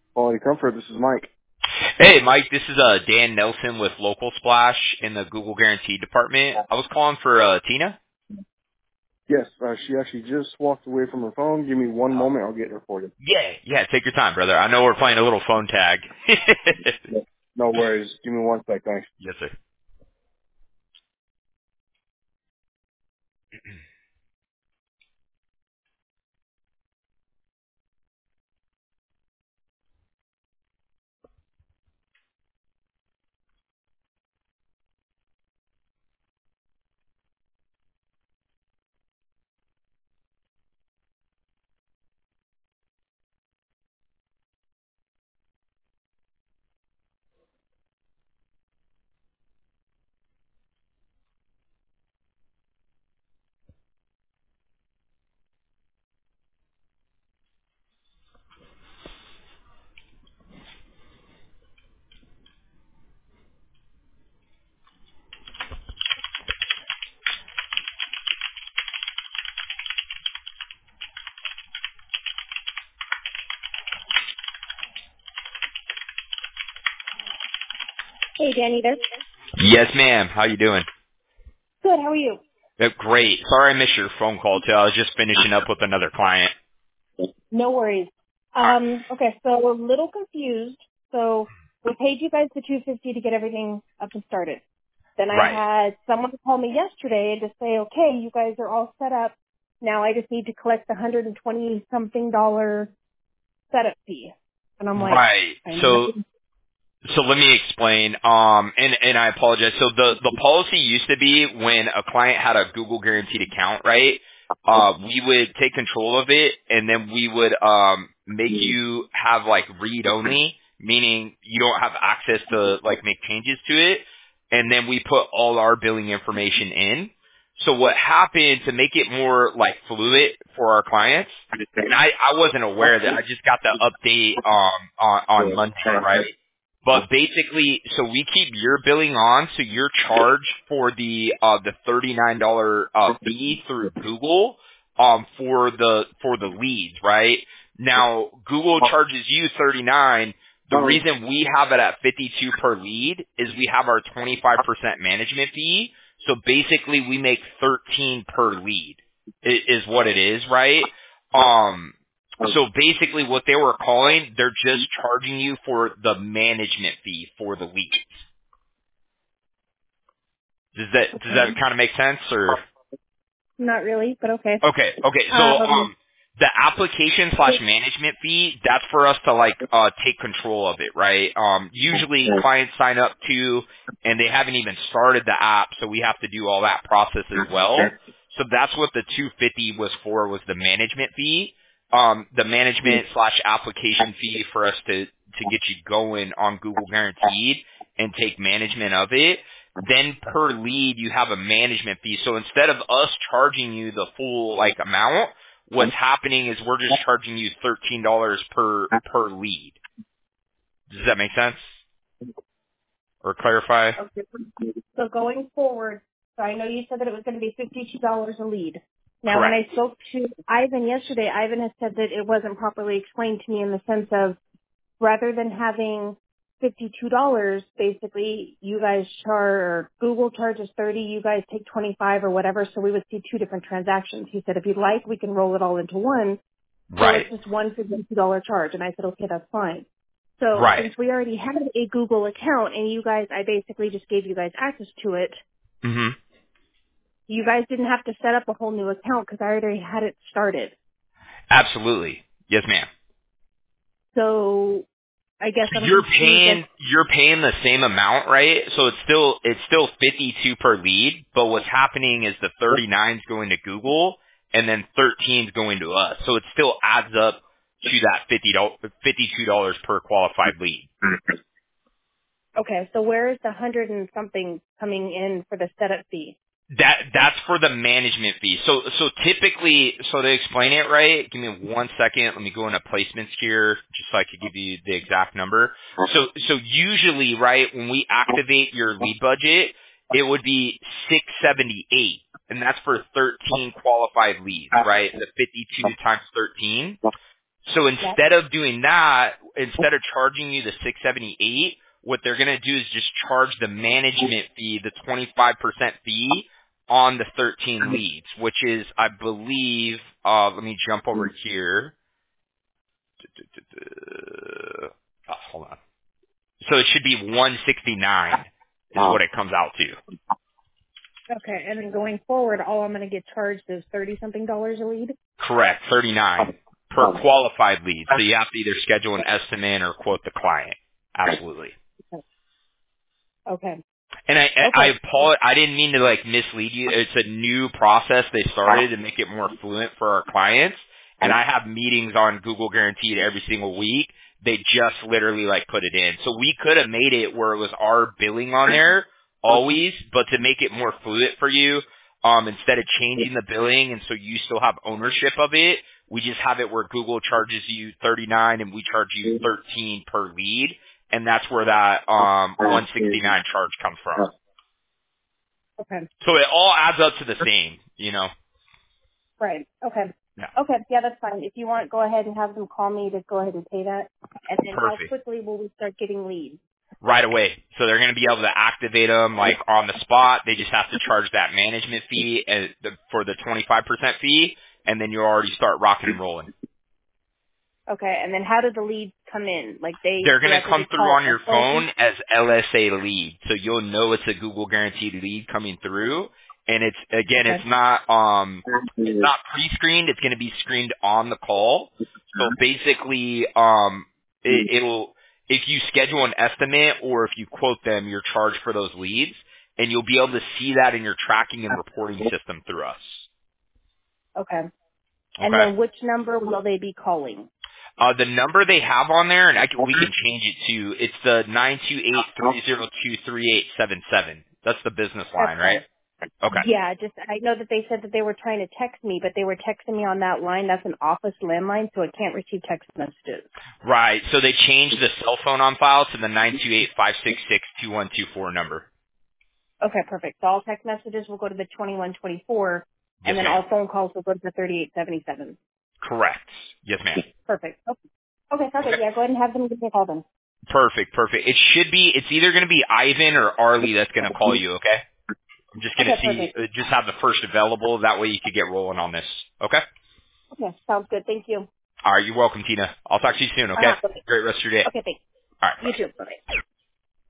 Quality Comfort, this is Mike. Hey, Mike, this is Dan Nelson with Local Splash in the Google Guarantee department. I was calling for Tina. Yes, she actually just walked away from her phone. Give me one moment, I'll get her for you. Yeah, take your time, brother. I know we're playing a little phone tag. No worries. Give me one sec, thanks. Yes, sir. Hey, Danny, there. Yes, ma'am. How you doing? Good, how are you? Great. Sorry I missed your phone call, too. I was just finishing up with another client. No worries. Okay, so a little confused. So we paid you guys the $250 to get everything up and started. Then I Right. had someone call me yesterday to say, okay, you guys are all set up. Now I just need to collect the $120 something setup fee. And I'm like, Right. So let me explain. And I apologize. So the policy used to be when a client had a Google guaranteed account, right? We would take control of it, and then we would make you have like read only, meaning you don't have access to like make changes to it, and then we put all our billing information in. So what happened to make it more like fluid for our clients, and I wasn't aware that I just got the update on Monday, right? But basically, so we keep your billing on, so you're charged for the $39 fee through Google for the leads, right? Now Google charges you 39. The reason we have it at 52 per lead is we have our 25% management fee. So basically, we make 13 per lead is what it is, right? So basically what they were calling, they're just charging you for the management fee for the leads. Does that kind of make sense or? not really, but okay. Okay. So the application slash management fee, that's for us to like take control of it, right? Usually clients sign up to and they haven't even started the app, so we have to do all that process as well. So that's what the 250 was for, was the management fee. The management slash application fee for us to get you going on Google Guaranteed and take management of it. Then per lead, you have a management fee. So instead of us charging you the full like amount, what's happening is we're just charging you $13 per lead. Does that make sense? Or clarify? Okay. So going forward, so I know you said that it was going to be $52 a lead. Now, when Correct. I spoke to Ivan yesterday, Ivan has said that it wasn't properly explained to me in the sense of rather than having $52, basically, you guys charge, Google charges 30, you guys take 25 or whatever, so we would see two different transactions. He said, if you'd like, we can roll it all into one. So Right. it's just one $52 charge. And I said, okay, that's fine. So Right. since we already had a Google account and you guys, I basically just gave you guys access to it, Mhm. you guys didn't have to set up a whole new account because I already had it started. Absolutely. Yes, ma'am. So I guess So I'm confused. you're paying the same amount, right? So it's still 52 per lead, but what's happening is the 39 is going to Google and then 13 is going to us. So it still adds up to that $52 per qualified lead. Okay, so where is the 100 and something coming in for the setup fee? That's for the management fee. So typically, so to explain it right, give me 1 second. Let me go into placements here, just so I could give you the exact number. So usually, right, when we activate your lead budget, it would be 678, and that's for 13 qualified leads, right? The 52 times 13. So instead of doing that, instead of charging you the $678, what they're going to do is just charge the management fee, the 25% fee on the 13 leads, which is, I believe, let me jump over here. Oh, hold on. So it should be 169 is what it comes out to. Okay, and then going forward, all I'm going to get charged is $30-something a lead? Correct, 39 per qualified lead. So you have to either schedule an estimate or quote the client. Absolutely. Okay. And I Okay. apologize. I didn't mean to like mislead you. It's a new process they started to make it more fluent for our clients. And I have meetings on Google Guaranteed every single week. They just literally like put it in. So we could have made it where it was our billing on there always, but to make it more fluid for you, instead of changing the billing and so you still have ownership of it, we just have it where Google charges you 39 and we charge you 13 per lead. And that's where that 169 charge comes from. Okay. So it all adds up to the same, you know. Right. Okay. Yeah. Okay. Yeah, that's fine. If you want, go ahead and have them call me to go ahead and pay that. And then how Perfect. quickly will we start getting leads? Right away. So they're going to be able to activate them like on the spot. They just have to charge that management fee for the 25% fee, and then you already start rocking and rolling. Okay. And then how do the leads come in? Like they They're going to directly come through call on your phone as LSA lead. So you'll know it's a Google guaranteed lead coming through. And it's, again, Okay. it's not pre-screened. It's going to be screened on the call. So basically, it'll, if you schedule an estimate or if you quote them, you're charged for those leads, and you'll be able to see that in your tracking and reporting system through us. Okay. And Okay? then which number will they be calling? The number they have on there, and we can change it to, it's the 928-302-3877. That's the business line, That's right? fine. Okay. Yeah, just I know that they said that they were trying to text me, but they were texting me on that line. That's an office landline, so it can't receive text messages. Right. So they changed the cell phone on file to the 928-566-2124 number. Okay, perfect. So all text messages will go to the 2124, Yes, and then ma'am. all phone calls will go to the 3877. Correct. Yes, ma'am. Perfect. Okay, Okay. yeah, go ahead and have them give me a call then. Perfect. It's either going to be Ivan or Arlie that's going to call you, okay? I'm just going to Okay, see, perfect. just have the first available. That way you can get rolling on this. Okay? Okay, sounds good. Thank you. All right. You're welcome, Tina. I'll talk to you soon, okay? Okay, Great rest of your day. okay, thanks. All right. You Bye. too. Bye.